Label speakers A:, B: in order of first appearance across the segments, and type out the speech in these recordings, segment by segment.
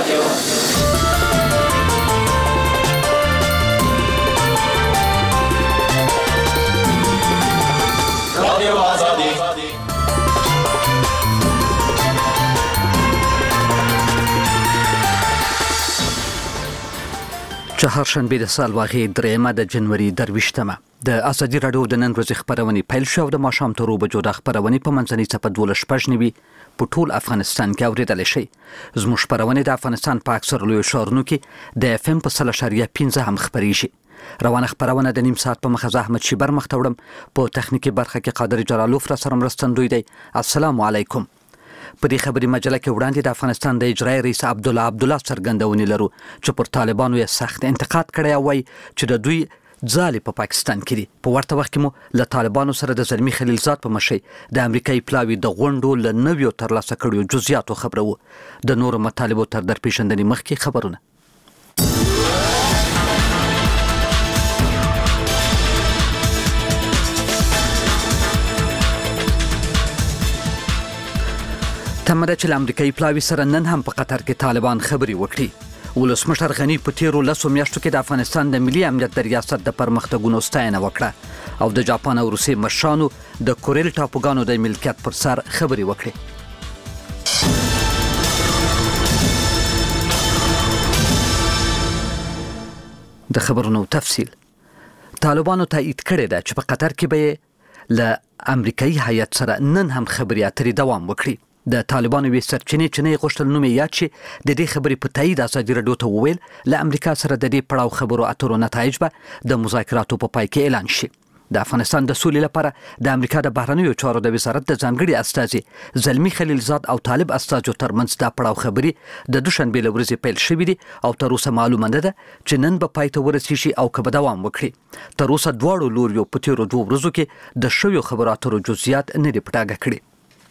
A: چهارشنبه د سالواغې درېمه د جنوري 23مه د ازادي راډیو د نن ورځې خبرونه پیل شو د ماښام تر 2 بجو د خبرونه په منځنۍ صفحه 12 په ټول افغانستان کې اوریدل شي. زموږ خبرونه د افغانستان په اکثر لوی شهرونو کې د FM په 0.15 هم خبريږي. روانه خبرونه د نیم ساعت په مخه احمد شیبر مختوړم په تخنیکی برخه کې قادر جلالوف را سره مرستندوی دی. السلام علیکم. په دې خبري مجله کې وړاندې د افغانستان د اجرایي رئیس عبدالله څرګندونې لرو چې پر طالبانو یې سخت انتقاد کړی وای چې د دوی ځالې په پاکستان کې دي. په ورته وخت کې مو له طالبانو سره د زلمی خلیلزاد په مشرۍ د امریکایي پلاوي د غونډو له نویو ترلاسه کړیو جزئیاتو خبرو. د نورو مطالبو تر درپېژندنې مخکې خبرونه. تمره چې امریکایي پلاوي سره نن هم په قطر کې طالبان خبري وکړي. ولسمشر غنی په تیرو 10 میاشتو کې د افغانستان د ملي امنیت د ریاست د پرمختګونو ستاینه وکړه او د جاپان او روسیې مشرانو د کوریل ټاپوګانو د ملکیت پر سر خبري وکړي. د خبرونو تفصیل. طالبانو تایید کړی دی چې په قطر کې به له امریکایي هیئت سره نن هم خبري اترې دوام وکړي. د طالبانو وی سرچینې چې نه غوښتل نوم یې یاد شي د دې خبرې په تایید ازادي راډیو ته وویل له امریکا سره د دې پړاو خبرو اترو نتایج به د مذاکراتو په پای کې اعلان شي. د افغانستان د سولې لپاره د امریکا د بهرنیو چارو د وزارت د ځانګړي استازي زلمی خلیلزاد او طالب استازو ترمنځ د پړاو خبري د دوشنبه له ورځې پیل شوې دي او تر اوسه معلومه نه ده چې نن به پای ته ورسیږي او که به دوام وکړي. تر اوسه دواړو لوریو په تیرو 2 ورځو کې د شویو خبرو اترو جزئیات نه دي پټاګه کړي.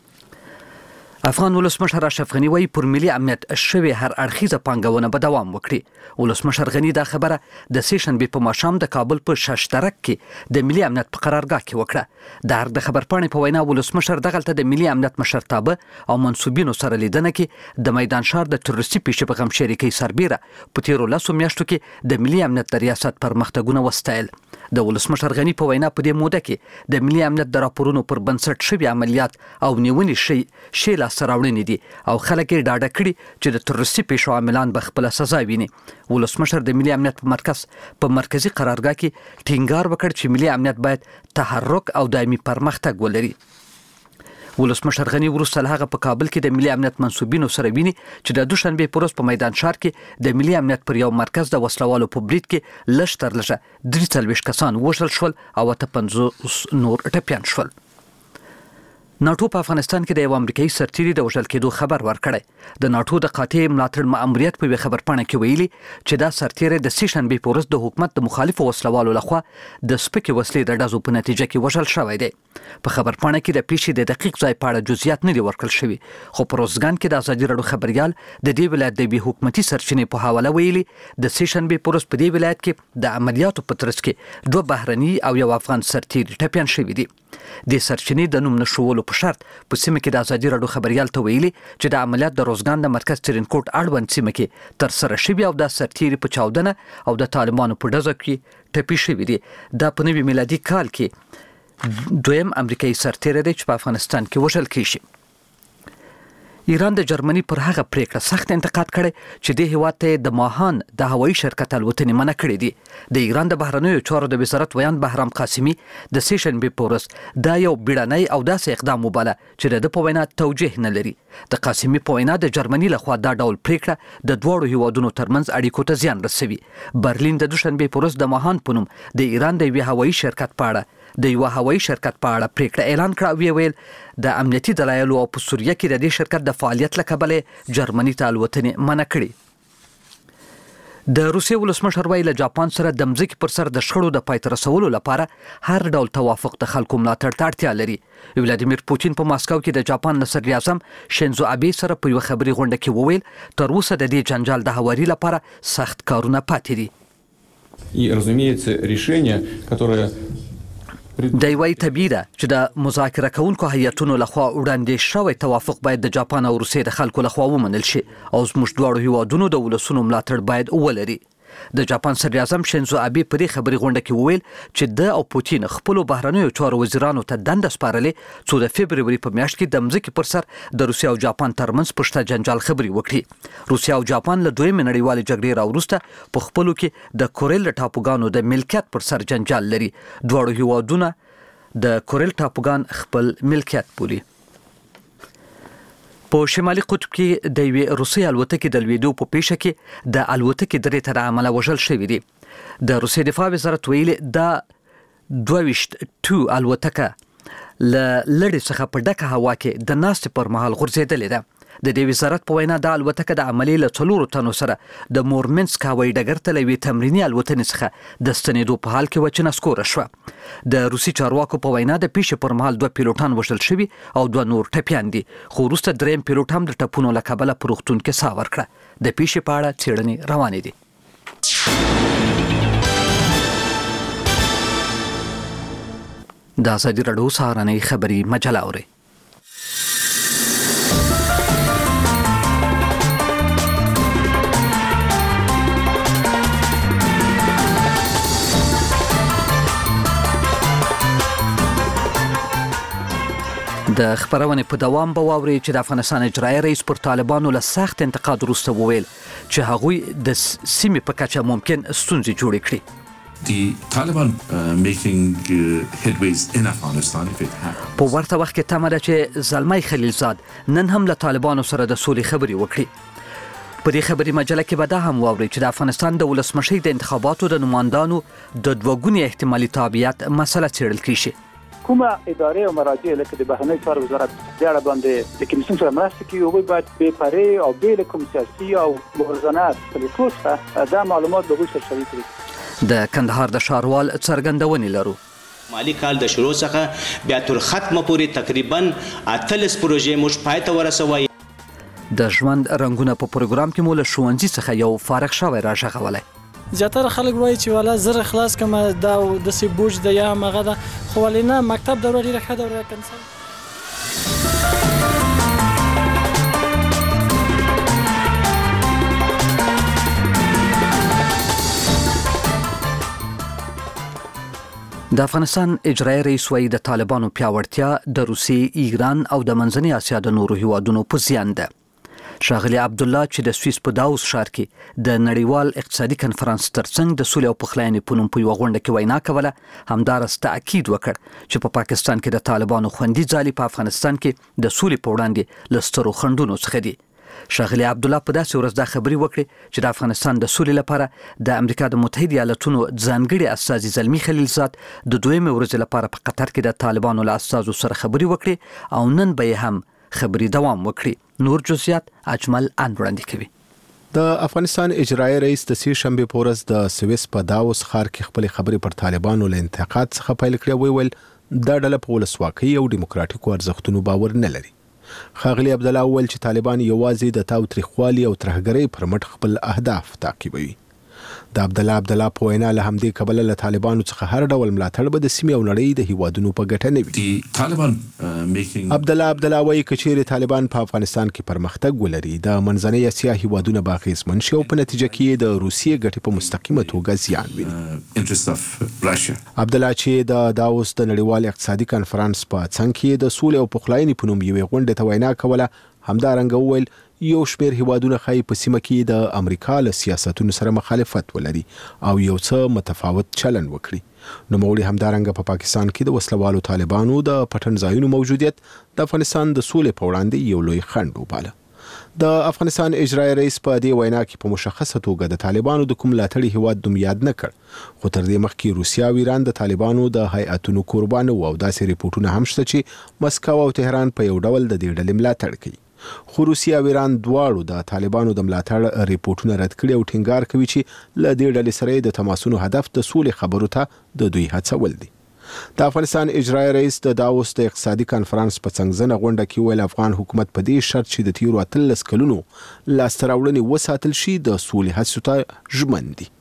A: افغان ولسمشر اشرف غنی وایي پر ملي امنیت شوی هر اړخیزه پانګونه به دوام وکړي. ولسمشر غنی دا خبره د سیشنبه په ماښام د کابل په شاشترک کې د ملي امنیت په قرارګاه کې وکړه. د خبرپاڼې په وینا ولسمشر دغلته د ملي امنیت مشرتابه او منسوبینو سره لیدنه کې د میدان شهر د تروریستي پیښې په غم شریکۍ سربیره په تیرو 10 میاشتو کې د ملي امنیت د ریاست پرمختګونه وستایل. د ولسمشر غنی په وینا په دې موده کې د ملي امنیت د راپورونو پر بنسټ شوی عملیات او نیونې شي سراوړنې دي او خلک یې ډاډه کړي چې د تروریستي پیښو عاملان به خپل سزا ویني. ولسمشر د ملي امنیت په مرکزی قرارګاه کې ټینګار وکړ چې ملي امنیت باید تحرک او دایمي پرمختګ ولري. ولسمشر غنی وروسته هغه په کابل کې د ملي امنیت منسوبینو سره ویني چې د دوشنبه په ورځ په میدان شهر کې د ملي امنیت پر یو مرکز د وسلوالو په برید کې لږ تر لږه 43 کسان وژل شول او 50 نور ټپیان شول. ناټو په افغانستان کې د یو امریکایي سرتیري د وژل کېدو خبر ورکړی. د ناټو د قاطع ملاتړ ماموریت په خبرپاڼه کې ویلي چې دا سرتیري د سیشنبه په ورځ د حکومت د مخالفو وسلوالو لخوا د سپکې وسلې د ډزو په نتیجه کې وژل شوی دی. په خبرپاڼه کې د پیښې د دقیق ځای په اړه جزئیات نه دي ورکړل شوي، خو په روزګان کې د ازادي راډیو خبريال د دې ولایت د بي حکومتي سرچینې په حواله ویلي د سیشنبه په ورځ په دې ولایت کې د عملیاتو په ترڅ کې 2 بهرني او یو افغان سرتیري ټپیان شوي دي. د سرچینې د نوم نشولو په شرط په سیمه کې د ازادي راډیو خبريال ته ویلي چې د عملیات د روزګان د مرکز ترینکوټ اړوند سیمه کې تر سره شوی او د سرتیري په چاودنه او د طالبانو په ډزو کې ټپي شوی دي. دا په نوي میلادي کال کې دویم امریکایي سرتیری دی چې په افغانستان کې وژل کیږي. ایران د جرمني پر هغه پریکړه سخت انتقاد کړي چې د هیواد ته د ماهان د هوایي شرکت الوتنې منع کړې دي. د ایران د بهرنیو چارو د وزارت ویان بهرام قاسمي د سیشنبه په ورځ دا یو بیړنی او داسې اقدام وباله چې د په وینا توجیه نه لري. د قاسمي په وینا د جرمني لخوا دا ډول پریکړه د دوړو هیوادونو ترمنځ اړیکو ته زیان رسوي. برلین د دوشنبه په ورځ د ماهان په نوم د ایران د یو هوایي شرکت په اړه پریکړه اعلان کړه او ویل د امنیتي دلایلو او په سوریه کې د دې شرکت د فعالیت له کبله جرمني ته الوتنې منع کړي. د روسیې ولسمشر ویل جاپان سره د مځکې پر سر د شخړو د پای ته رسولو لپاره هر ډول توافق د خلکو ملاتړ ته اړتیا لري. ولادیمیر پوتین په ماسکو کې د جاپان صدر اعظم شینزو ابي سره په یو خبري غونډه کې وویل تر اوسه د دې جنجال د هواري لپاره سخت کارونه پاتې دي.
B: И, разумеется, решение, которое
A: د وی طبيعي چې د مذاکره کوونکو هیئتونو لخوا وړاندې شوی توافق باید د جاپان او روسیې د خلکو لخوا ومنل شي او زموږ دواړو هیوادونو د ولسونو ملاتړ باید ولري. د جاپان صدر اعظم شینزو ابي په دې خبري غونډه کې وویل چې د او پوتین خپل بهرنیو چارو وزیرانو ته دنده سپارلې څو د فبرवरी په میاشت کې د مځکې پر سر د روسیا او جاپان ترمنځ پښته جنجال خبري وکړي. روسیا او جاپان له دویمې نړیوالې جګړې راوروسته په خپلو کې د کورل ټاپوګانو د ملکیت پر سر جنجال لري. دواړو هیوادونه د کورل ټاپوګان خپل ملکیت بولي. په شمالي قطب کې د یوې روسي الوتکې د لویدو په پیښه کې د الوتکې درې تر عمله وژل شوې دي. د روسي دفاع وزارت ویلي د 22 الوتکه له لړۍ څخه په ډکه هوا کې د ناستې پر مهال غورځېدلې ده. د دې وزارت په وینا د الوتکه د عملي له 4 تنو سره د مورمنسک هوایي ډګر ته لوي تمرینی الوتنې څخه د ستنېدو په حال کې وچ نسکوره شوه. د روسي چارواکو په وینا د پیښې پر مهال 2 پیلوټان وژل شوي او 2 نور ټپیان دي، خو وروسته دریم پیلوټ هم د ټپونو له کبله په روغتون کې ساه ورکړه. د پیښې په اړه څېړنې روانې دي. د ازادي راډیو سهارنۍ خبري مجله اورئ. د خبرونې په دوام به واوري چې د افغانستان اجرایي رئیس پر طالبانو له سخت انتقاد وروسته وویل چې هغوی د سیمې په کچه ممکن ستونزې جوړې کړي.
B: The Taliban making headways in Afghanistan if it happens.
A: په ورته وخت کې تمه ده چې زلمی خلیلزاد نن هم له طالبانو سره د سولې خبرې وکړي. په دې خبري مجله کې به دا هم واوري چې د افغانستان د ولسمشۍ د انتخاباتو د نمائندانو د دوګوني احتمالي تابعیت مسله څېړل کیږي.
C: کومه ادارې او مراجع لکه د بهرنی چارو وزارت د اړه باندې د کمیسیون سره مرسته کوي او باید بې پرې او بې له کوم سیاسي او موازنات څخه دا معلومات به سره شریک کړي.
A: د کندهار د ښاروال څرګندونې لرو.
D: مالی کال د شروع څخه بیا تر ختمه پورې تقریبا 18 پروژې موږ پای ته ورسوي.
A: د ژوند رنگونه په پروګرام کې مو له ښوونځي څخه یو فارغ شوی راغلی.
E: زیاتره خلک وایي چې والا زره خلاص کما دا د سی بوج د یا مغه ده، خو ولینا مکتب دوره ډیره ښه دوره کنسل. د افغانستان اجرایي رئیس وایي د طالبانو پیاوړتیا د روسیې، ایران او د منځنۍ اسیا د نورو هیوادونو په زیان ده. ښاغلي عبدالله چې د سویس په داووس ښار کې د نړیوال اقتصادي کنفرانس ترڅنګ د سولې او پخلاینې په نوم په یوه غونډه کې وینا کوله، همداراز تاکید وکړ چې په پاکستان کې د طالبانو خوندي ځالې په افغانستان کې د سولې په وړاندې له سترو خنډونو څخه دي. ښاغلي عبدالله په داسې ورځ دا خبرې وکړې چې د افغانستان د سولې لپاره د امریکا د متحده ایالاتونو ځانګړي استازي زلمی خلیلزاد د دویمې ورځې لپاره په قطر کې د طالبانو له استازو سره خبرې وکړې او نن به هم خبري دوام وکړي. نور جزئیات اجمل وړاندې کوي.
F: د افغانستان اجرایي رئیس د سې شنبه په ورځ د سویس په داووس ښار کې خپل خبرې پر طالبانو له انتقاد څخه پیل کړې. ویل دا ډله په ولسواکۍ او دیموکراتیکو ارزښتونو باور نه لري. ښاغلي عبدالله وویل چې طالبان یوازې د تاوتریخوالي او ترهګرۍ پر مټ خپل اهداف تعقیبوي. د عبدالله په وینا له همدې کبله له طالبانو څخه هر ډول ملاتړ به د سیمې او نړۍ د هیوادونو په ګټه نه وي. عبدالله وایي که چیرې طالبان په افغانستان کې پرمختګ ولري، د منځنۍ اسیا هیوادونه به اغېزمن شي او په نتیجه کې د روسیې ګټې په مستقیمه توګه زیان ویني. عبدالله چې د داووس د نړیوال اقتصادي کنفرانس په څنګ کې د سولې او پخلاینې په نوم یوې غونډې ته وینا کوله، همدارنګه وویل یو شمېر هیوادونه ښایي په سیمه کې د امریکا له سیاستونو سره مخالفت ولري او یو څه متفاوت چلن وکړي. نوموړي همدارنګه په پاکستان کې د وسلوالو طالبانو د پټن ځایونو موجودیت د افغانستان د سولې په وړاندې یو لوی خنډ وباله. د افغانستان اجرایي رئیس په دې وینا کې په مشخصه توګه د طالبانو د کوم ملاتړي هیواد نوم یاد نه کړ، خو تر دې مخکې روسیا او ایران د طالبانو د هیئتونو قربانو او داسې ریپورټونه هم شته چې مسکو او تهران په یو ډول د دې ډلې ملاتړ کوي. خو روسیا او ایران دواړو د طالبانو د ملاتړ ریپورټونه رد کړي او ټینګار کوي چې له دې ډلې سره د تماسونو هدف د سولې خبرو ته د دوی هڅول دي. د افغانستان اجرایي رئیس د داووس د اقتصادي کنفرانس په څنګزنه غونډه کې ویل افغان حکومت په دې شرط چې د تیرو 13 کلونو لاسته راوړنې وساتل شي د سولې هڅو ته ژمن دي.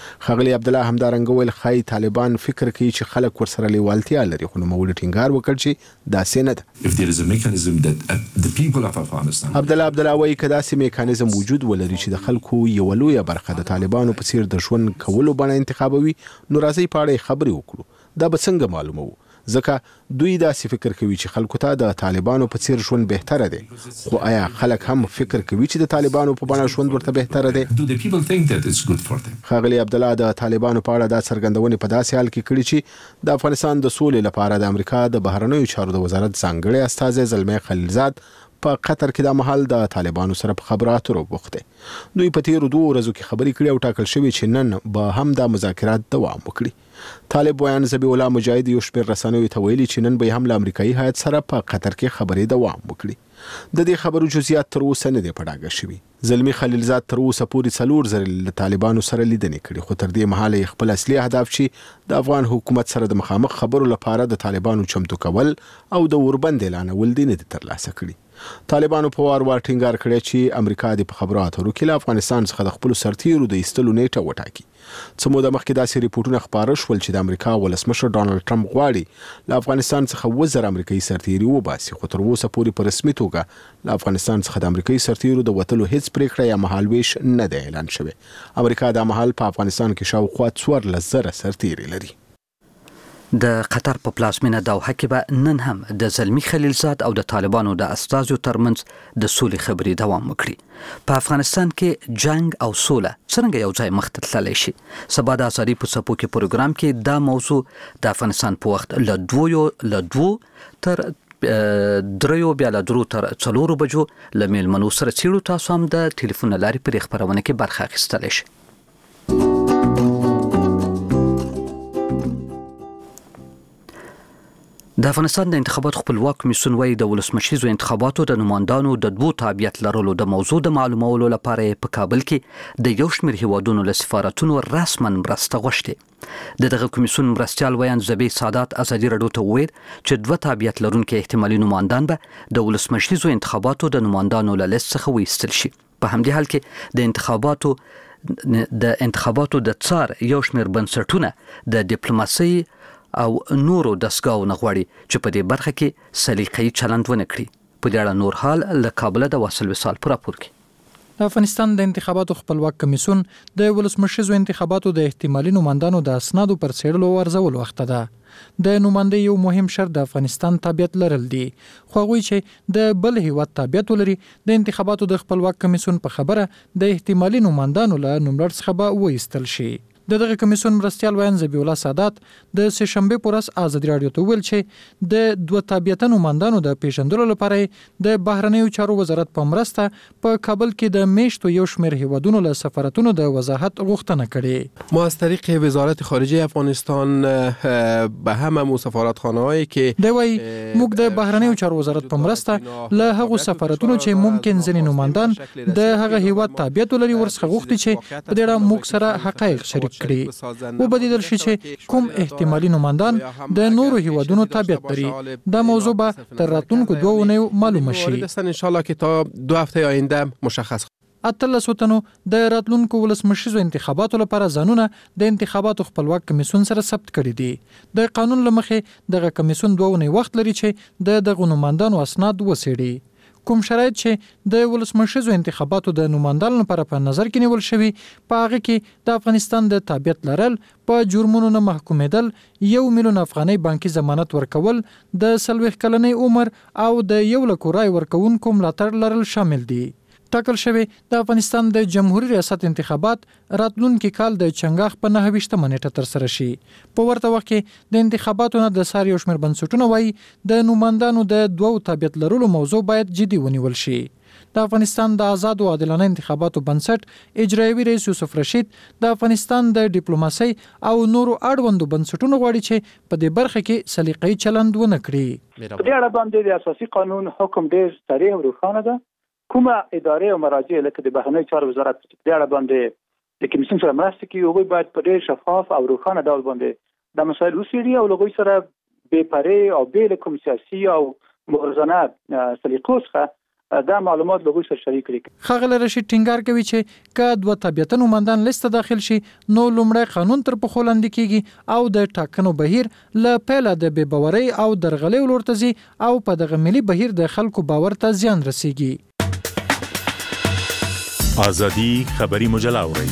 F: ښاغلي عبدالله همدارنګه ویل خای طالبان فکر کوي چې خلک ورسره لیوالتیا لري خو نوموړي ټینګار وکړ چې داسې نه ده.
B: If there is a mechanism that the people of Afghanistan
F: عبدالله وایي که داسې میکانیزم وجود ولري چې د خلکو یو لویه برخه د طالبانو په څیر د ژوند کولو بڼه انتخابوي نو راځي په اړه خبرې وکړو. دا به څنګه معلومو؟ ځکه دوی داسې فکر کوي چې خلکو ته د طالبانو په څیر ژوند بهتره دی، خو آیا خلک هم فکر کوي چې د طالبانو په بڼه ژوند ورته بهتره دی؟
B: Do the people think that it's good for them?
F: ښاغلي عبدالله د طالبانو په اړه دا څرګندونې په داسې حال کې کړي چې د افغانستان د سولې لپاره د امریکا د بهرنیو چارو د وزارت ځانګړی استازی زلمي خلیلزاد په قطر کې د محل د طالبانو سره په خبرو اترو بوخت دي. دوی په تیرو 2 ورځو کې خبرې کړې او ټاکل شوی چې نن به هم د مذاکرات دوام وکړي. طالب ویان ذبیح الله مجاهد یو شمېر رسنیو ته ویلي چې نن به هم له امریکایي هیات سره په قطر کې خبرې دوام وکړي. د دې خبرو جزئیات تر اوسه نه دي په ډاګه شوي. زلمي خلیلزاد تر اوسه پورې 4 ځله له طالبانو سره لیدنې کړي، خو تر دې مهاله خپل اصلي هدف چې د افغان حکومت سره د مخامخ خبرو لپاره د طالبانو چمتو کول او د اوربند اعلانول دي نه ترلاسه کړي. طالبانو په وار ټینګار کړی چې امریکا د خبرو اترو کې له افغانستان څخه د خپل سرتیرو د ایستلو نیټه وټاکي. څه موده مخکې داسې ریپورتونه خپاره شول چې د امریکا ولسمشر ډانلډ ټرمپ غواړي له افغانستان څخه 1000 امریکایي سرتیري وباسي، خو تر اوسه پورې په رسمي توګه له افغانستان څخه د امریکایي سرتیرو د وتلو هیڅ پریکړه یا مهالویش نه دی اعلان شوی. امریکا د مهال په افغانستان کې شاوخوا 14,000 سرتیري لري.
A: د قطر په پلازمینه دوحه کې به نن هم د زلمي خلیلزاد او د طالبانو د استازو ترمنځ د سولې خبرې دوام وکړي. په افغانستان کې جنگ او سوله څنګه یو ځای مخ ته تللی شي؟ سبا د ازادي په څپو کې پروګرام کې دا موضوع د افغانستان په وخت له 2 تر 3 بیا له 3 تر 4 بجو له میلمنو سره څیړو. تاسو هم د ټلیفون لارې پر خبرونه کې برخه اخیستلی شئ. د افغانستان د انتخاباتو خپلواک کمیسیون وايي د ولسمشریزو انتخاباتو د نمائندانو د 2 تابعیت لرلو د موضوع د معلومولو لپاره په کابل کې د یو شمېر هیوادونو له سفارتونو رسما مرسته غوښتي. دغه کمیسیون مرستیال ویان زبی سادات ازادي رادیو ته وویل چې 2 تابعیت لرونکي احتمالي نمائندان به د ولسمشریزو انتخاباتو د نمائندانو له لیست څخه وایستل شي. په همدې حال کې د انتخاباتو د څار یو شمېر بنسټونه د ډیپلوماسي او نورو دستګاو نه غواړي چې په دې برخه کې سلیقه‌ای چلند ونه کړي. په دې اړه نور حال له کابل د واصل وصال پر راپور کې.
G: د افغانستان د انتخاباتو خپلواک کمیسیون د ولسمشریزو انتخاباتو د احتمالي نمائندانو د اسنادو پر څېړلو ورزولو وخت ده. د نمائندې یو مهم شرط د افغانستان تابعیت لرل دي، خو هغوی چې د بل هیواد تابعیت ولري د انتخاباتو د خپلواک کمیسیون په خبره د احتمالي نمائندانو له نوملړ څخه به وایستل شي. دغه کمیسیون مرستیال ویان زبیح الله سادات د سه شنبه پر ورځ ازادي رادیو ته ویل چې د 2 تابعیت نمائندانو د پیژندلو لپاره د بهرنیو چارو وزارت په مرسته په کابل کې د میشتو یو شمېر هیوادونو له سفارتونو د وضاحت غوښتنه کړې.
H: ما از طریق وزارت خارجه افغانستان به همه سفارتخانه‌هایی که
G: دی وایي موږ د بهرنیو چارو وزارت په مرسته له هغو سفارتونو چې ممکن ځینې نمائندان د هغه هیواد تابعیت ولري ورڅخه غوښتي چې په دې اړه موږ سره حقایق شریک کړي. وبدیدل شي چې کوم احتمالي نمائندان د نورو هیوادونو تابعیت لري. دا موضوع به تر راتلونکو 2 اونیو معلومه شي.
H: ان شاء الله که تا 2 هفته آینده مشخص.
G: اتلس وطنو د راتلونکو ولسمشریزو انتخاباتو لپاره ځانونه د انتخاباتو خپلواک کمیسیون سره ثبت کړي دي. د قانون لمخې دغه کمیسیون 2 اونۍ وخت لري چې د دغه نمائندانو اسناد وڅېړي. کوم شرایط چې د ولسمشریزو انتخاباتو د نمائندانو لپاره په نظر کې نیول شوي په هغه کې د افغانستان د تابعیت لرل، په جرمونو نه محکومېدل، 1 میلیون افغانۍ بانکي ضمانت ورکول، د 40 کلنۍ عمر او د 1 لک رای ورکوونکو ملاتړ لرل شامل دي. ټاکل شوی د افغانستان د جمهوریت ریاست انتخابات راتلونکي کال د چنګاښ په 9 نیټه تر سره شي. په ورته وخت کې د انتخاباتو نه د سار یو شمېر بنسټونه وایي د نمائندانو د 2 تابعیت لرلو موضوع باید جدي ونیول شي. د افغانستان د آزاد او عادلانه انتخاباتو بنسټ اجرایوي رئیس یوسف رشید د افغانستان د ډیپلوماسۍ او نورو اړوندو بنسټونو غواړي چې په دې برخه کې سلیقه‌ای چلند ونه کړي.
C: په دې اړه باندې د اساسي قانون حکم ډېر صریح او روښانه ده. کومه ادارې او مراجع لکه د بهرنیو چارو وزارت په دې اړه باندې د کمیسیون سره مرسته کوي او باید په ډېر شفاف او روښانه ډول باندې د مسایل وڅېړي او له هغوی سره بې پرې او بې له کوم سیاسي او موازنه سلیقو څخه دا معلومات له سره شریک کړي.
G: خغل رشید ټینګار کوي چې که دوه طبيعتن ومندان لیست داخل شي نو لومړی قانون تر په خولاندې کیږي او د ټاکنو بهیر له پیله د بې باورۍ او درغلۍ ولورته ځي او په دغه ملي بهیر د خلکو باور ته زیان رسیږي.
I: ازادي خبري مجله اوري.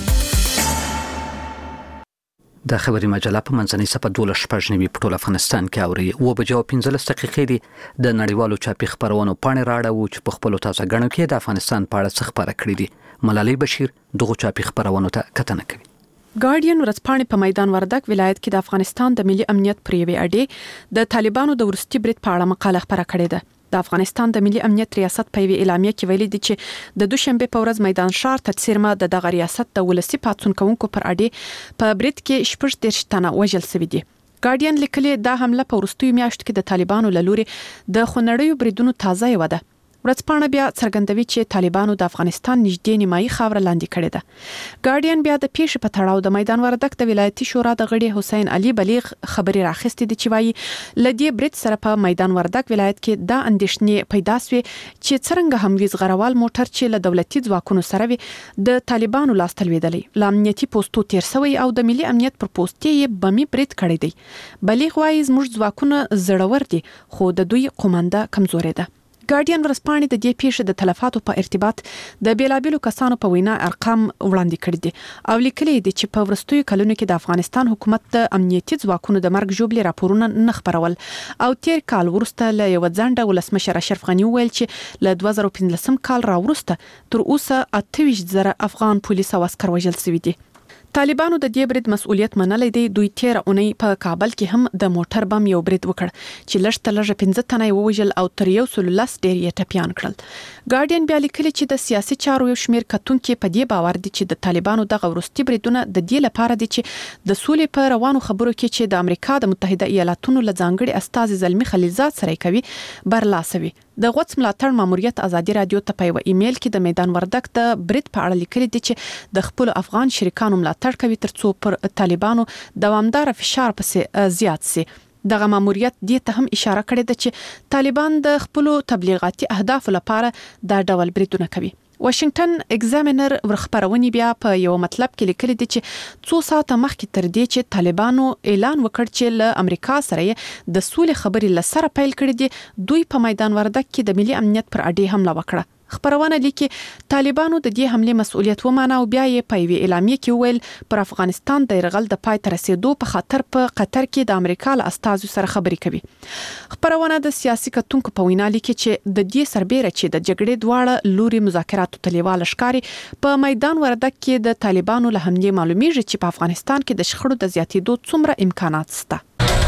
A: د خبري مجله په منځنۍ صفحه 12 په ټول افغانستان کې اوري. و بجو 15 دقیقې دي د نړیوالو چاپی خبرونو پاڼې راړو چې په خپل تازه غنو کې د افغانستان په اړه خبره کړې دي. ملالۍ بشیر دغه چاپی خبرونو ته کتنه کوي.
J: ګارډین ورځپاڼې په میدان وردګ ولایت کې د افغانستان د ملي امنیت پر یوې اډې د طالبانو د ورستي برید په اړه مقاله خبره کړې ده. د افغانستان د ملي امنیت ریاست په یوې اعلامیه کې ویلي دي چې د دوشنبه په ورځ میدان ښار ته څیرمه د دغه ریاست د ولسی پاتون کوونکو پر اډې په برید کې 14 تنه وژل شوي دي. ګارډین لیکلي دا حمله په وروستیو میاشتو کې د طالبانو له لوري د خونړیو بریدونو تازه یو ده. ورځپاڼه بیا څرګندوي چې طالبانو د افغانستان نږدې نیمایي خاوره لاندې کړې ده. ګارډین بیا د پیښې په تړاو د میدان وردګ د ولایتي شورا د غړي حسین علي بلیغ خبري راخستې دي چې وايي لدی برید سره په میدان وردګ ولایت کې د اندېښنې پیدا شوې چې څنګه هم ویز غروال موټر چې له دولتي ځواکونو سره وي د طالبانو لاس تلويدلې لامنیتي پوسټو تیر شوی او د ملي امنیت پر پوسټ یې بمي برید کړی دی. بلیغ وايي زموږ ځواکونه زړور دي خو د دوی قومانده کمزوري ده. ګارډین ورځپاڼې د دې پیښې د تلفاتو په ارتباط د بیلابیلو کسانو په وینا ارقام وړاندې کړي دي او لیکلي دي چې په ورستیو کلونو کې د افغانستان حکومت د امنیتي ځواکونو د مرګ ژوبلې راپورونه نه خبرول او تیر کال وروسته له یو ځنډه ولسمشر اشرف غنی ویل چې له 2015 کال راوروسته تر اوسه 28,000 افغان پولیس او عسكر وژل شوي دي. طالبانو د دې برید مسؤلیت منلای دی. دوی تیر اونۍ په کابل کې هم د موټر بم یو برید وکړ چې لږ 15 تنه ووژل او تر 110 ډیر یې ټپيان کړل. ګارډین بیا لیکلي چې د سیاسي چارو یو شمیر کتونکو په دې باور دي چې د طالبانو دغه ورستي بریدونه د دې لپاره دي چې د سولې په روانو خبرو کې چې د امریکا د متحده ایالاتونو له ځانګړي استاذ زلمی خلیلزاد سره کوي برلاسوي. د غوڅ ملاتړ ماموریت ازادي رادیو ته په ایمیل کې د میدان وردګ د برید په اړه لیکلي دي چې د خپل افغان شریکانو ملاتړ کوي ترڅو پر طالبانو دوامدار فشار پسې زیات شي. دغه ماموریت دې ته هم اشاره کړې ده چې طالبان د خپل تبلیغاتي اهداف لپاره دا ډول بریدونه کوي. واشنگټن ایگزامینر ورخبرونی بیا په یو مطلب کې لیکلي دي چې 2 ساعته مخکې تر دې چې طالبانو اعلان وکړ چې له امریکا سره د سولې خبرې لسره پیل کړې دي دوی په میدان وردګ کې د ملي امنیت پر اډې حمله وکړه. خبرونه لیکي طالبانو د دې حمله مسؤلیت ومانه او بیا یې په وی اعلامیه کې ویل پر افغانستان د يرغل د پای تر رسیدو په خاطر په قطر کې د امریکا له استاذ سره خبرې کوي. خبرونه د سیاسي کتونکو په وینا لیکي چې د دې سربېره چې د جګړې دواړه لوري مذاکراتو تلیواله ښکاری په میدان وردګ کې د طالبانو له حمله معلومیږي چې په افغانستان کې د شخړو د زیاتېدو څومره امکانات شته.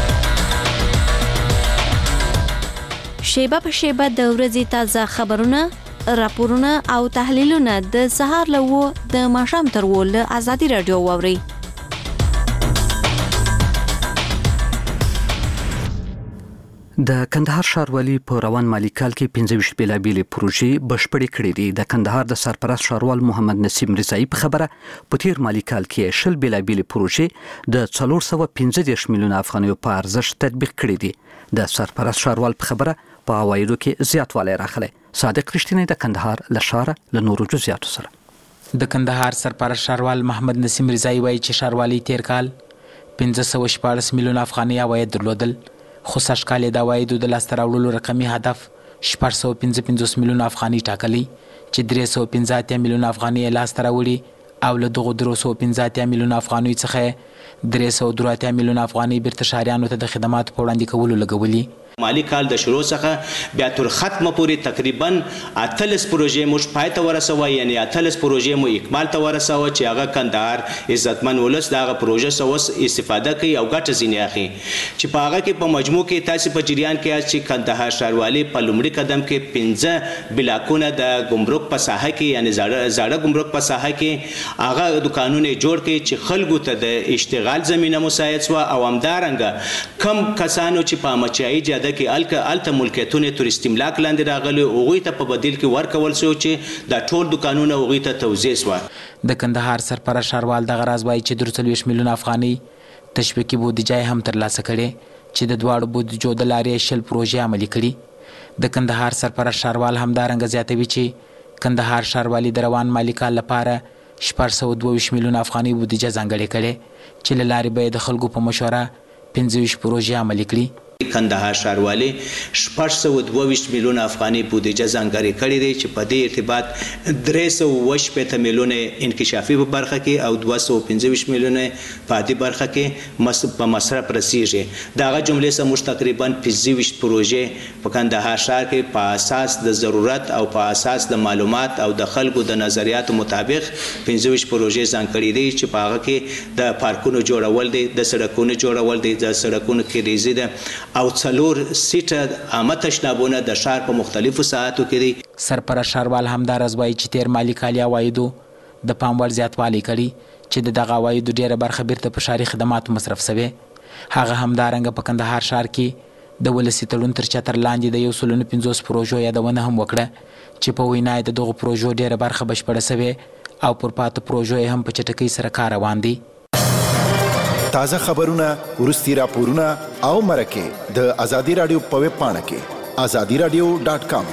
K: شیبه په شیبه د ورځې تازه خبرونه راپورونه او تحلیلونه د سهار له د ماښام تر له ازادي رادیو واوري.
A: د کندهار ښاروالي په روان مالی کال کې 15 بیلابېلې پروژې بشپړې کړې دي. د کندهار د سرپرست ښاروال محمد نسیم رضایی په خبره په تیر مالی کال کې 10 بیلابېلې پروژې د 415 میلیون افغانیو په ارزښت تطبیق کړې دي. د سرپرست ښاروال په خبره په عوایدو کې زیاتوالی راغلی. صادق رښتینی د کندهار له ښاره له نورو جزئیاتو سره.
L: د کندهار سرپرست ښاروال محمد نسیم رضایی وایي چې ښاروالي تیر کال 1514 میلیون افغاني عواید درلودل خو سږ کال د عوایدو د لاسته راوړلو رقمي هدف 655 میلیون افغاني ټاکلی چې 315 میلیون افغاني لاسته راوړي او له دغو 315 میلیون افغاني څخه 383 میلیون افغاني بیرته ښاریانو ته د خدماتو په وړاندې کولو لګولي.
D: مالی کال د شروع څخه بیا تر ختمه پورې تقریبا 18 پروژې موږ پای ته ورسوي، یعنی 18 پروژې مو اکمال ته ورسوي چې هغه کندهار عزتمن ولس دغه پروژې سوس استفاده کوي او ګټه ځینې اخلي چې په هغه کې په مجموع کې تاسو په جریان کې چې کندهار ښاروالي په لومړي قدم کې 15 بلاکونه د ګمرک په ساحه کې یعنی زاړه ګمرک په ساحه کې هغه دکانونه جوړ کړي چې خلکو ته د اشتغال زمينه مساعد شو او همدارنګه کم کسانو چې په مچایي جاده کې الته ملکیتونه تر استملاک لاندې راغلي هغوی ته په بدیل کې ورکول شو چې دا ټول دکانونه هغوی ته توزیع شو.
L: د کندهار سرپرست ښاروال دغه راز وایي چې 43 میلیون افغاني تشویقي بودیجه هم ترلاسه کړې چې د دواړو بودیجو د لارې 20 پروژې عملي کړي. د کندهار سرپرست ښاروال همدارنګه زیاتوي چې کندهار ښاروالي د روان مالي کال لپاره 422 میلیونه افغانۍ بودیجه ځانګړې کړې چې له لارې به یې د خلکو په مشوره 25 پروژې عملي کړي.
D: کندهار ښاروالي 422 میلیونه افغانۍ بودیجه ځانګړې کړې دی چې په دې ارتباط 380 میلیونه انکشافي په برخه کې او 225 میلیونه په عادي برخه کې په مصرف رسیږي. دغه جملې سره موږ تقریبا 25 پروژې په کندهار ښار کې په اساس د ضرورت او په اساس د معلومات او د خلکو د نظریاتو مطابق 25 پروژې ځانګړې دي چې په هغه کې د پارکونو جوړول دي، د سړکونو جوړول دي، د سړکونو کلیزې ده او 4 سیټه عامه تشنابونه د ښار په مختلفو ساعتو کې دي.
L: سرپرست ښاروال همدارز وایي چې تیر مالي کال عوایدو د پام وړ زیاتوالی کړي چې د دغه عوایدو ډیره برخه بیرته په ښاري خدماتو مصرف شوې. هغه همدارنګه په کندهار ښار کې د ولسي تړون تر چتر لاندې د 150 پروژو یادونه هم وکړه چې په وینا د دغو پروژو ډیره برخه بشپړه شوې او پر پاتو پروژو هم په چټکۍ سره کار روان دي.
M: تازه خبرونه، ورستي راپورونه او مرکې د ازادي رادیو په ویب پاڼه کې azadiradio.com.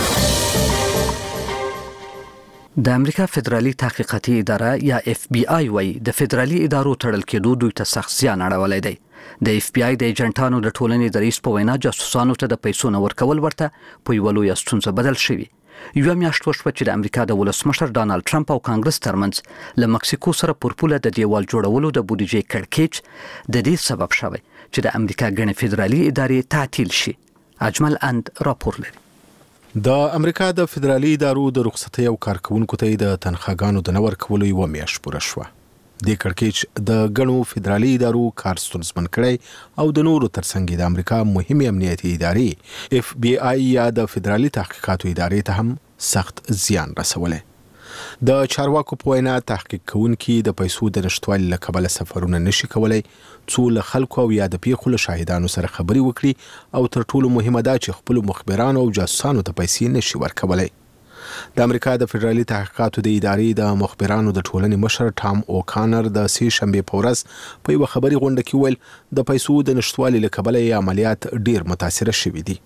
A: د امریکا فدرالي تحقیقاتي اداره یا FBI وايي د فدرالي ادارو تړل کېدو دوی ته سخت زیان اړولی دی. د FBI د ایجنټانو د ټولنې د رئیس په وینا جاسوسانو ته د پیسو نه ورکول ورته په یوه لویه ستونزه بدل شوي. یوه میاشت وشوه چې د امریکا د ولسمشر ډانلډ ټرمپ او کانګرس ترمنځ له مکسیکو سره پر پوله د دیوال جوړولو د بودیجې کړکېچ د دې سبب شوی چې د امریکا ګڼې فدرالي ادارې تعطیل شي. اجمل اند راپور لري.
F: د امریکا د فدرالي ادارو د رخصتۍ او کارکونکو ته د تنخواګانو د نه ورکولو یوه میاشت پوره شوه. د کړکېچ د ګڼو فدرالي ادارو کار ستونزمن کړی او د نورو ترڅنګ د امریکا مهمې امنیتي ادارې FBI یا د فدرالي تحقیقاتو ادارې ته هم سخت زیان رسولی. د چارواکو په وینا تحقیق کوونکي د پیسو د نشټوالي له کبله سفرونه نشي کولای څو له خلکو او یا د پیښو له شاهدانو سره خبرې وکړي او تر ټولو مهمه دا چې خپل مخبرانو او جاسوسانو ته پیسې نشي ورکولای. د امریکا د فدرالي تحقیقاتو د ادارې د مخبرانو د ټولنې مشر ټام اوکانر د سې شنبې په ورځ په یوه خبري غونډه کې ویل د پیسو د نشټوالي له کبله یې عملیات ډیر متاثره شوي دي.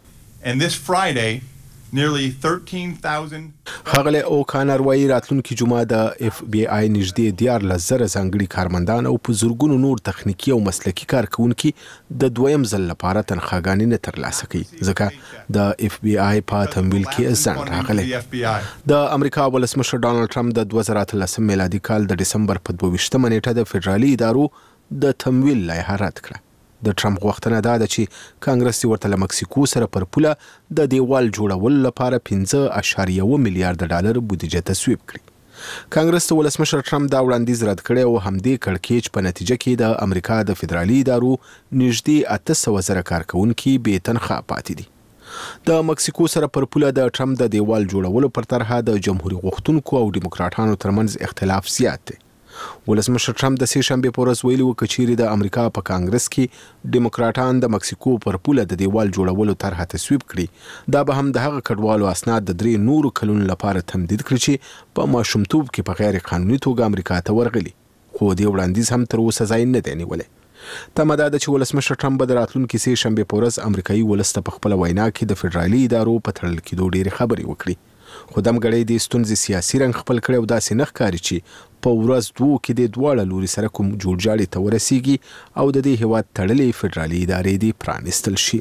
F: ښاغلی اوکانر وایي راتلونکي جمعه د FBI نږدې 14,000 ځانګړي کارمندان او په زرګونو نور تخنیکي او مسلکي کارکونکي د دویم ځل لپاره تنخواګانې نه ترلاسه کوي ځکه د FBI په تمویل کې ځنډ راغلی. د امریکا ولسمشر ډانلډ ټرمپ د 2013 میلادي کال د ډسمبر په 22 نیټه د فدرالي ادارو د تمویل لایحه رد کړه. د ټرمپ غوښتنه دا ده چې کانګرس ورته له مکسیکو سره پر پوله د دیوال جوړولو لپاره 5.1 میلیارډ ډالر بودیجه تصویب کړي. کانګرس د ولسمشر ټرمپ دا وړاندیز رد کړی او همدې کړکېچ په نتیجه کې د امریکا د فدرالي ادارو نږدې 800,000 کارکونکي بې تنخواه پاتې دي. د مکسیکو سره پر پوله د ټرمپ د دیوال جوړولو پر طرحه د جمهوریت غوښتونکو او دیموکراتانو ترمنځ اختلاف زیات دی. ولسمشر ټرمپ د سې شنبې په ورځ ویلي و که چیرې د امریکا په کانګرس کې دیموکراتان د مکسیکو پر پوله د دیوال جوړولو طرحه تصویب کړي دا به هم د هغه کډوالو اسناد د 3 نورو کلونو لپاره تمدید کړي چې په ماشومتوب کې په غیر قانوني توګه امریکا ته ورغلي خو دې وړاندیز هم تر اوسه ځای نه دی نیولی. تمه دا ده چې ولسمشر ټرمپ به د راتلونکي سې شنبې په ورځ امریکایي ولس ته په خپله وینا کې د فدرالي ادارو په تړل کېدو ډېرې خبرې وکړي. خو دمګړی د ستونزې سیاسي رنګ خپل کړی او داسې نه ښکاري چې په ورځ دوو کې د دواړه لوري سره کوم جوړجاړي ته ورسیږي او د دې هیواد تړلې فدرالي ادارې دې پرانیستل شي.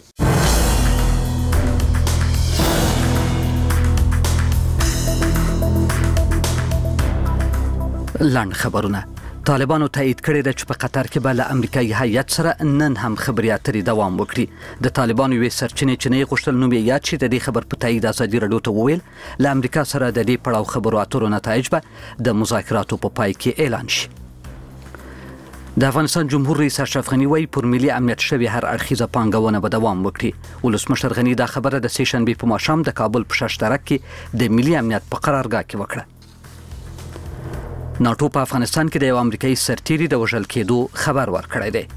A: لاند خبرونه طالبانو تایید کړی د چې په قطر کې به له امریکایي هیئت سره نن هم خبرې اترې دوام وکړي. د طالبانو یوې سرچینې چې نه غوښتل نوم یې یاد شي د دې خبر په تایید ازادي راډیو ته وویل له امریکا سره د دې پړاو خبرو اترو نتایج به د مذاکراتو په پای کې اعلان شي. د افغانستان جمهور رئیس اشرف غنی وایي پر ملي امنیت شوی هر اړخیزه پانګونه به دوام وکړي. ولسمشر غنی دا خبره د سې شنبې په ماښام د کابل په ششترک کې د ملي امنیت په قرارګاه کې وکړه. ناټو په افغانستان کې د یو امریکایي سرتیري د وژل کېدو خبر ورکړی دی.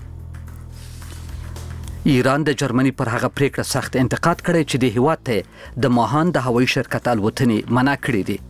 A: ایران د جرمني پر هغه پریکړه سخت انتقاد کړی چې د هیواد ته د ماهان د هوایي شرکت الوتنې منع کړې دي.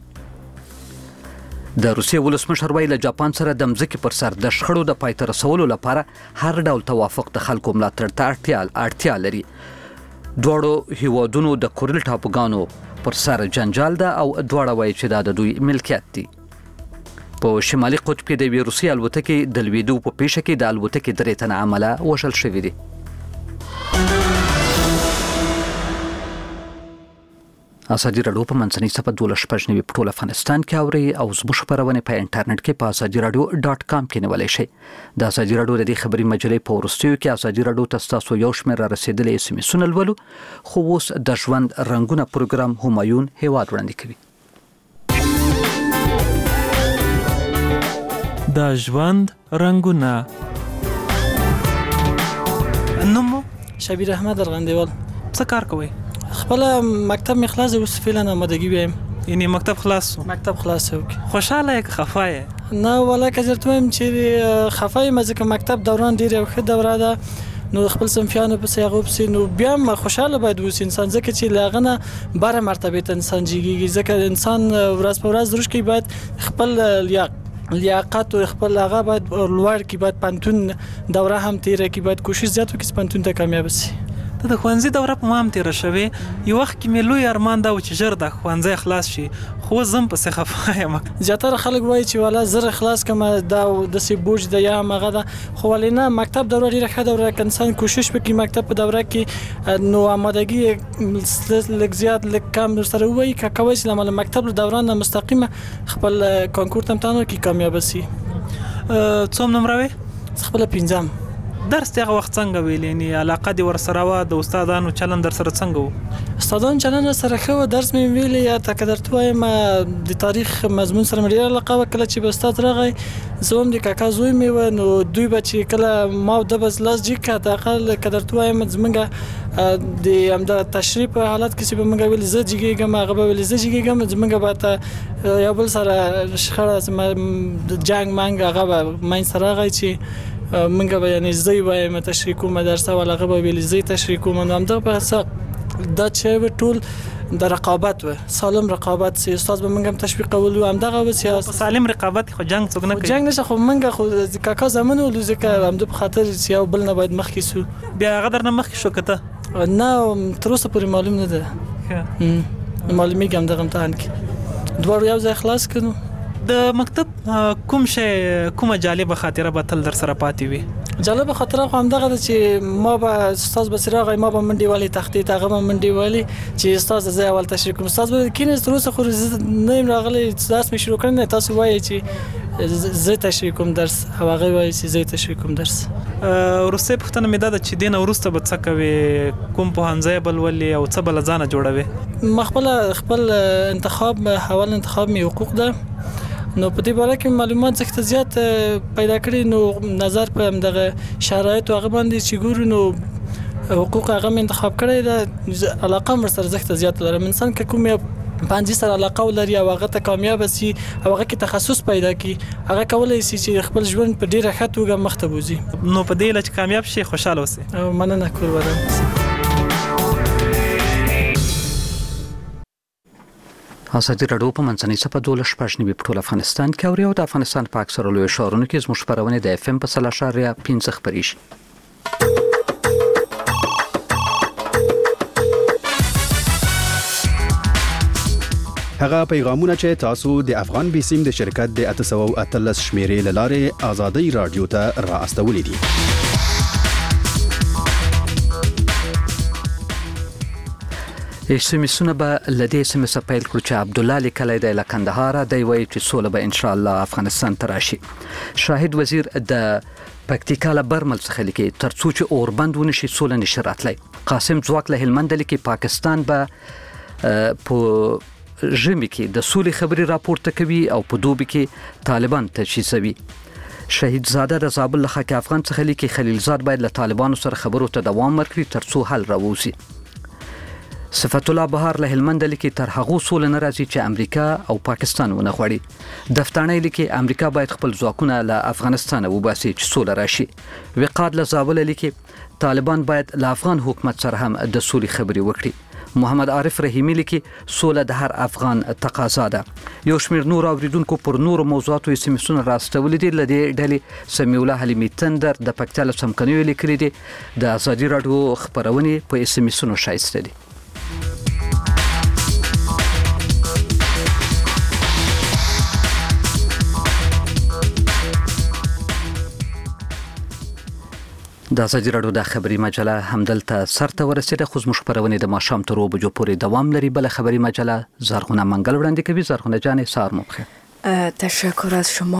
A: د روسیې ولسمشر وایي له جاپان سره د مځکې پر سر د شخړو د پای ته رسولو لپاره هر ډول توافق د خلکو ملاتړ ته اړتیا لري. دواړو هیوادونو د کورل ټاپوګانو پر سر جنجال ده او دواړه وایي چې دا د دوی ملکیت دي. په شمالي قطب کې د روسي الوتکې د لویدو په پیښه کې د الوتکې 3 تنه عامله وژل شوي دي. ازادي راډیو په منځنۍ صفحه 12 په ټول افغانستان کې اوري او زموږ خبرونه په انټرنیټ کې په azadiradio.com کې نیولای شئ. د ازادي راډیو د دې خبري مجلې په ورستیو کې ازادي راډیو تاسو یو شمېر را رسیدلې SMS ولولو. خو اوس د ژوند رنگونه پروګرام همایون هیواد وړاندې کوي.
N: د ژوند رنگونه.
O: نومو شبیر احمد ارغندیوال.
N: څه کار کوئ؟
O: خپل مکتب مخلاص اوس فعلا آمادگی بیایم.
N: یعنی مکتب خلاص شو؟
O: مکتب خلاص شو.
N: خوشاله یک خفه یې؟
O: نه ولا که درته وایم چې خفه یم ځکه مکتب دوران ډیر یو ښه دوره ده. نو خپل صنفیانو پسې هغه پسې نو بیا هم خوشاله باید اوسې انسان ځکه چې له هغه نه باره مرتبې ته انسان جګېږي ځکه انسان ورځ په ورځ روش کوي باید خپل لیاقت او خپل هغه باید لوړ کی باید پنتون دوره هم تیره کی باید کوشش زیات وکړي پنتون ته کامیاب شي.
N: د ښوونځي دوره په ما هم تېره شوې. یو وخت کې مې لوی ارمان دا و چې ژر د ښوونځی خلاص شي خو زه هم پسې خفه یم.
O: زیاتره خلک وایي چې والا زر خلاص کړم دا داسې بوج ده یا هغه ده خو ولې نه مکتب دوره ډېره ښه دوره که انسان کوشش وکړي مکتب په دوره کې نو آمادګي لږ زیات لږ کم سره ووایي که کولی شي له مکتب له دوران نه مستقیمه خپل کانکور ته امتحان وکړي کامیابه شي.
N: څوم نمره وې؟
O: خپله 5م.
N: درس هغه وخت څنګه ویل یعنی علاقه دې ورسره وه د استادانو چلند در سره څنګه و؟
O: استادانو چلند سره ښه و درس مې ویلی یا که درته وایم د تاریخ مضمون سره مې ډېره علاقه وه. کله چې به استاد راغی زه هم د کاکا زوی مې وه نو دوی به چې کله ما او ده به لاس جګ کړه حداقل که درته وایم زموږ د همدغه تشریح په حالت کې چې به موږ ویل زه جګېږم هغه به ویل زه جګېږم زموږ به یو بل سره شخړه د جنګ منګ هغه به منځ ته راغی چې منګه به یعنی زی وایم تشریح کوم درسه ولغه به ویل زی تشریح کوم نو همدغه په حساب دا چې ټول د رقابت و سالم رقابت سي استاد به منګم تشویق کول او همدغه و سیاست
N: سالم رقابت خو جنگ څنګه نه کوي
O: جنگ نشه خو منګه خو کاکا زمونو لږه همد په خاطر سیاو بل نه باید مخ کې سو
N: بیا غدر نه مخ کې شو کته
O: نه تر اوسه پورې معلوم نه ده معلومي کوم دغه امتحان کې دوه یو ځای خلاص کړو.
N: د مکتب کوم شی کومه جالبه خاطره به تل در سره پاتې وي؟
O: جالبه خاطره خو همدغه ده چې ما به استاد بصیر راغی ما به منډې والی تختې هغه به منډې والی چې استاد زه اول تشریح کوم استاد به کینې تر اوسه خو نه یم راغلی درس مې شروع کړی تاسو وایي چې زه تشریح کوم درس او هغه وایي چې زه تشریح کوم درس.
N: وروستۍ پوښتنه مې دا ده چې دې نه وروسته به څه کوې کوم پوهنځی به لولې او څه به له ځانه جوړوې؟
O: ما خپل انتخاب اول انتخاب مې حقوق ده نو په دې باره کې معلومات زخت زیات پیدا کړي نو نظر په دغه شرایط هغه باندې چې ګورو نو حقوق هغه انتخاب کړی دا علاقه مر سره زخت زیات لرم انسان که کوم پنځه سره علاقه ولري او هغه ته کامیاب شي او هغه کې تخصص پیدا کړي هغه کولای شي چې خپل ژوند په ډیره ښه توګه مخ ته بوزي.
N: نو په دې لچ کامیاب شي خوشاله اوسئ.
O: مننه کول ورم.
A: ازادي راډیو په منځنۍ صفحه 12 په ټول افغانستان کې اوري او د افغانستان په اکثره لوی ښارونو کې زموږ خبرونه د FM په 3.5 خبريږي.
P: هغه پیغامونه چې تاسو د افغان بیسیم د شرکت د 813 شمیرې لاره ازادي راډیو ته را استولې دي.
A: SMS به لدې SMS پیل کړو چې عبد الله لیکلی دی له کندهار دی وایي چې سوله به ان شاء الله افغانستان ته راشي. شاهد وزیر د پکتیکا له برمل څخه لیکي ترڅو چې اوربند ونشي سوله نشي راتلی. قاسم ځواک له هلمند لیکي پاکستان به په ژمي کې د سولې خبري راپورته کوي او په دوبي کې طالبان تجهیزوي. شهید زاده د زابل له خاک افغان څخه لیکي خلیلزاد باید له طالبانو سره خبرو ته دوام ورکړي ترڅو حل راووځي. صفت الله بهار له هلمند لیکي تر هغه سول نه راځي چې امریکا او پاکستان ونه غواړي. دفترنۍ لیکي امریکا باید خپل ځواکونه له افغانستان وباسي چې سول راشي. وقاد له زابل لیکي طالبان باید له افغان حکومت سره هم د سولې خبري وکړي. محمد عارف رحیمی لیکي سوله د هر افغان تقاضا ده. یو شمېر نور اوریدونکو پر نورو موضوعاتو SMS راستولي دي. لدې ډلې سمیع الله حلیمي تندر د پکتیا له څمکنیو لیکلي دي. د ازادي راډیو خبرونه په SMS شایسته دي. د ازادي راډیو د خبري مجله همدلته سرته ورسېده. خو زموږ خبرونه د ماښام تر 2 بجو پورې دوام لري. بل خبري مجله زرغونه منګل وړاندې کوي. زرغونه جان سهار مو بخیر.
Q: تشکر از شما.